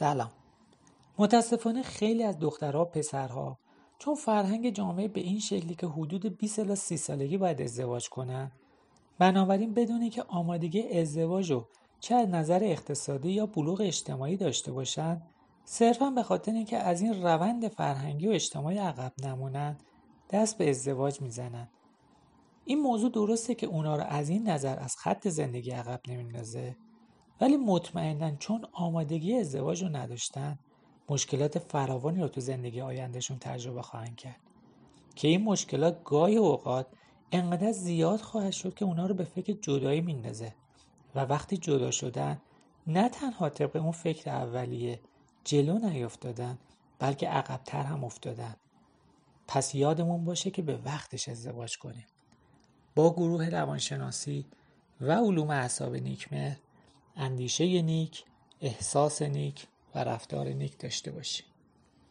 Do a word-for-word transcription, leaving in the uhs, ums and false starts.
سلام. متاسفانه خیلی از دخترها و پسرها چون فرهنگ جامعه به این شکلی که حدود بیست الی سی سالگی باید ازدواج کنن، بنابراین بدون که آمادگی ازدواج رو چه از نظر اقتصادی یا بلوغ اجتماعی داشته باشن، صرفاً به خاطر اینکه از این روند فرهنگی و اجتماعی عقب نمونن دست به ازدواج میزنن. این موضوع درسته که اونا رو از این نظر از خط زندگی عقب نمیندازه، ولی مطمئناً چون آمادگی ازدواج رو نداشتن مشکلات فراوانی رو تو زندگی آیندهشون تجربه خواهند کرد که این مشکلات گاهی اوقات انقدر زیاد خواهد شد که اونا رو به فکر جدایی میندازه و وقتی جدا شدن نه تنها طبق اون فکر اولیه جلو نیافتادن بلکه عقب‌تر هم افتادن. پس یادمون باشه که به وقتش ازدواج کنیم. با گروه روانشناسی و علوم اعصاب نیکمرد اندیشه نیک، احساس نیک و رفتار نیک داشته باشیم.